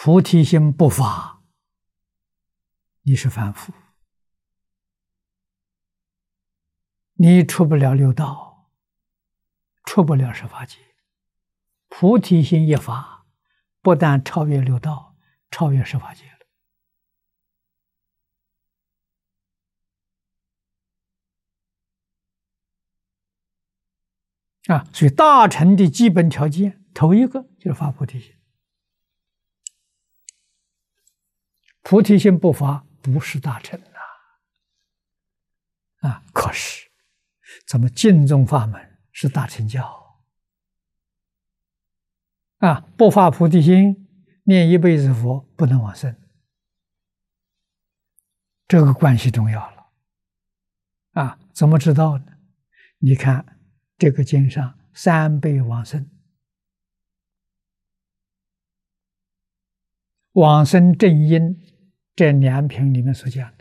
菩提心不发，你是凡夫，你出不了六道，出不了十法界。菩提心一发，不但超越六道，超越十法界了。所以大乘的基本条件，头一个就是发菩提心。菩提心不发，不是大乘可是咱们净宗法门是大乘教不发菩提心，念一辈子佛不能往生，这个关系重要了怎么知道呢？你看这个经上三辈往生，往生正因这两品里面所讲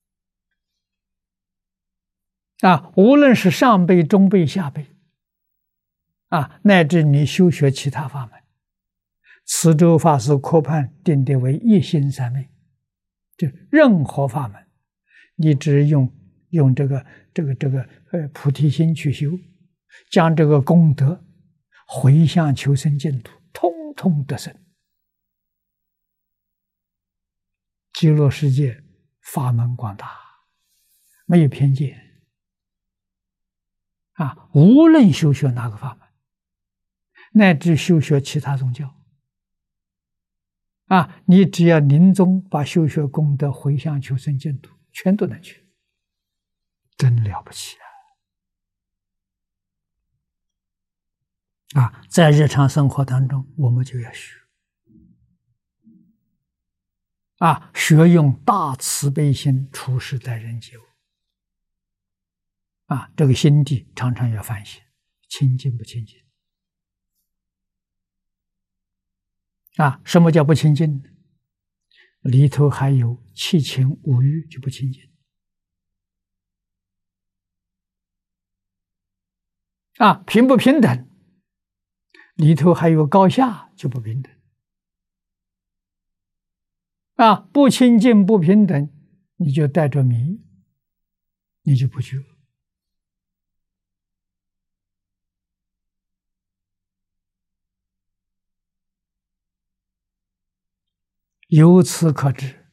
的无论是上辈、中辈、下辈乃至你修学其他法门，慈州法师科判定的为一心三昧，就任何法门，你只用这个菩提心去修，将这个功德回向求生净土，通通得生。极乐世界法门广大，没有偏见无论修学哪个法门，乃至修学其他宗教你只要临终把修学功德回向求生净土，全都能去，真了不起在日常生活当中，我们就要学学用大慈悲心处事待人接物这个心地常常要反省，清净不清净什么叫不清净呢？里头还有七情五欲就不清净平不平等，里头还有高下就不平等不清净不平等，你就带着迷，你就不觉由此可知，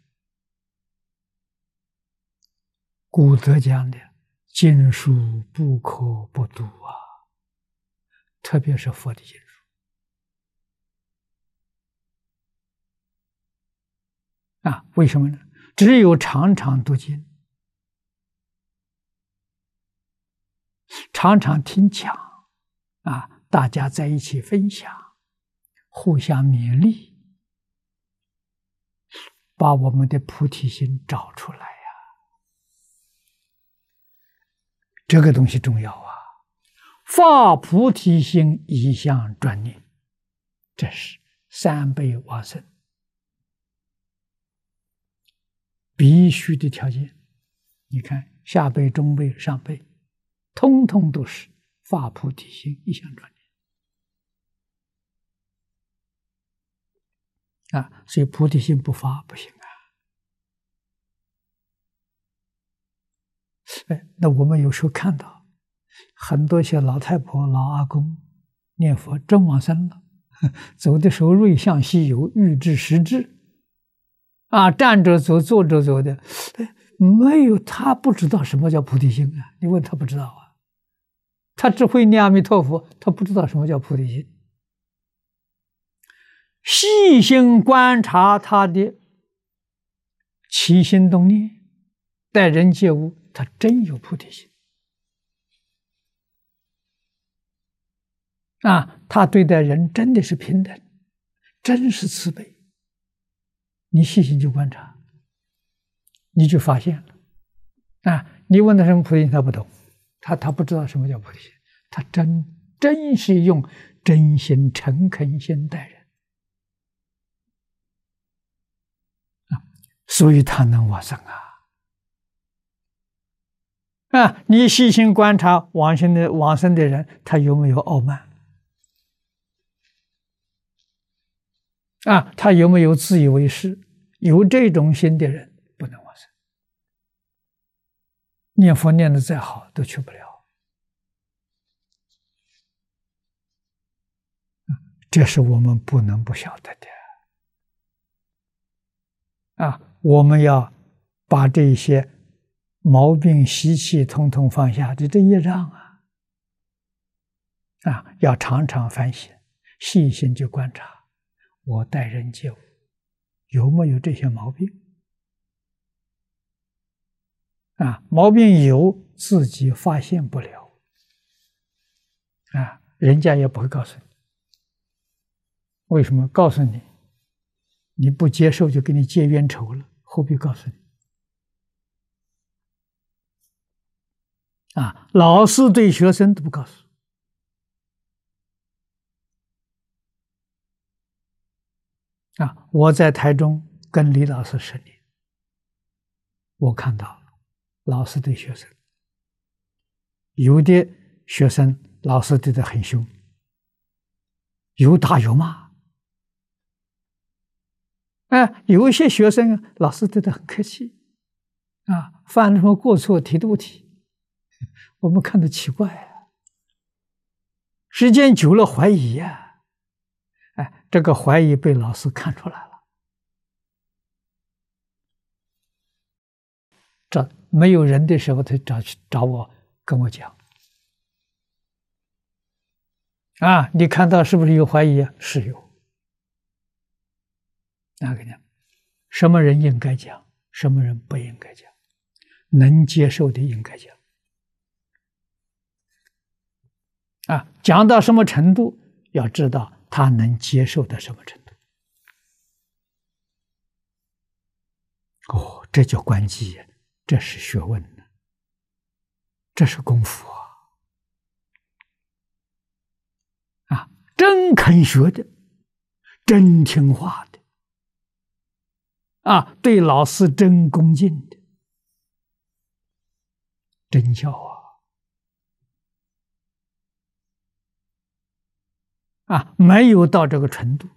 古德讲的经书不可不读特别是佛的经书为什么呢？只有常常读经，常常听讲大家在一起分享，互相勉励，把我们的菩提心找出来这个东西重要发菩提心一向专念，这是三辈往生必须的条件。你看下辈、中辈、上辈，通通都是发菩提心一向专念所以菩提心不发不行那我们有时候看到很多些老太婆、老阿公念佛真往生了，走的时候瑞相稀有，欲知时至站着走、坐着走的，没有，他不知道什么叫菩提心你问他不知道他只会念阿弥陀佛，他不知道什么叫菩提心。细心观察他的起心动念，待人接物，他真有菩提心他对待人真的是平等，真是慈悲。你细心去观察，你就发现了你问他什么菩提心，他不懂，他不知道什么叫菩提心，他真是用真心诚恳心待人所以他能往生你细心观察往生的人，他有没有傲慢他有没有自以为是？有这种心的人不能往生，念佛念得再好都去不了。这是我们不能不晓得的。我们要把这些毛病习气统统放下，这业障要常常反省，细心去观察我待人接物有没有这些毛病。毛病有，自己发现不了人家也不会告诉你。为什么？告诉你你不接受就给你结冤仇了，何必告诉你？老师对学生都不告诉。我在台中跟李老师10年，我看到了老师对学生，有的学生老师对他很凶，有打有骂，有一些学生老师对他很客气，犯了什么过错提都不提，我们看得奇怪时间久了怀疑这个怀疑被老师看出来了。这没有人的时候，他找我跟我讲你看到是不是有怀疑是有。跟你讲，什么人应该讲，什么人不应该讲，能接受的应该讲讲到什么程度，要知道他能接受到什么程度。这叫观机，这是学问，这是功夫真肯学的，真听话的对老师真恭敬的，真孝没有到这个程度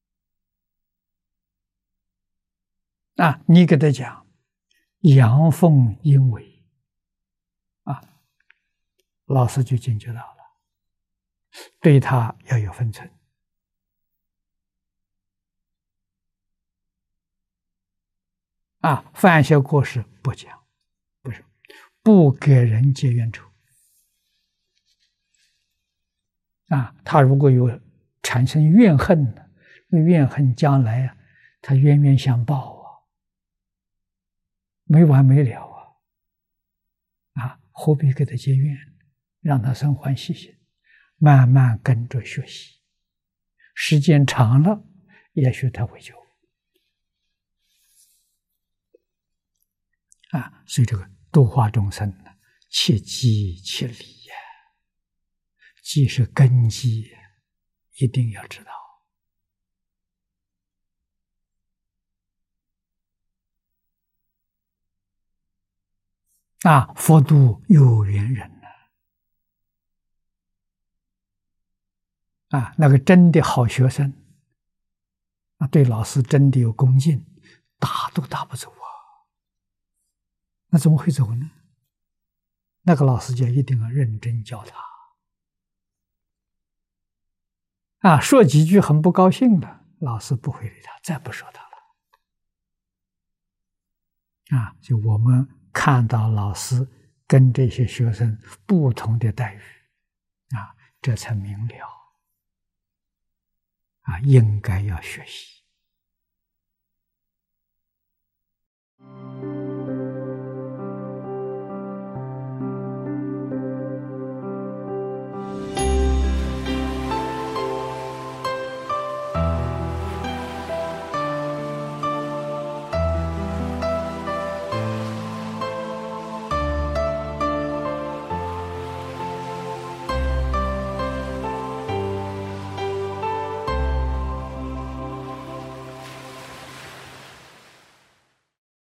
你给他讲阳奉阴违老师就警觉到了，对他要有分寸犯些过失不讲，不给人结冤仇他如果有产生怨恨呢，怨恨将来他冤冤相报没完没了何必给他结怨？让他生欢喜心，慢慢跟着学习，时间长了，也许他会就所以这个度化众生呢，切机切理机是根基，一定要知道佛度有缘人那个真的好学生对老师真的有恭敬，打都打不走那怎么会走呢？那个老师就一定要认真教他说几句很不高兴的，老师不会理他，再不说他了就我们看到老师跟这些学生不同的待遇这才明了应该要学习。